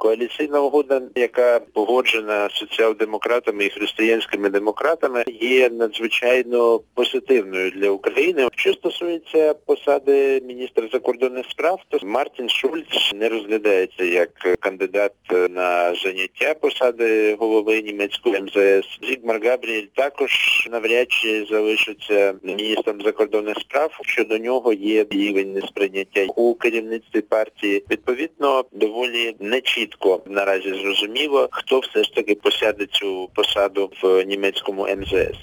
Коаліційна угода, яка погоджена соціал-демократами і християнськими демократами, є надзвичайно позитивною для України. Що стосується посади міністра закордонних справ, то Мартін Шульц не розглядається як кандидат на заняття посади голови німецького МЗС. Зігмар Габріель також навряд чи залишиться міністром закордонних справ. Щодо нього є рівень несприйняття у керівництві партії. Відповідно, доволі нечітко наразі зрозуміло, хто все ж таки посяде цю посаду в німецькому МЗС.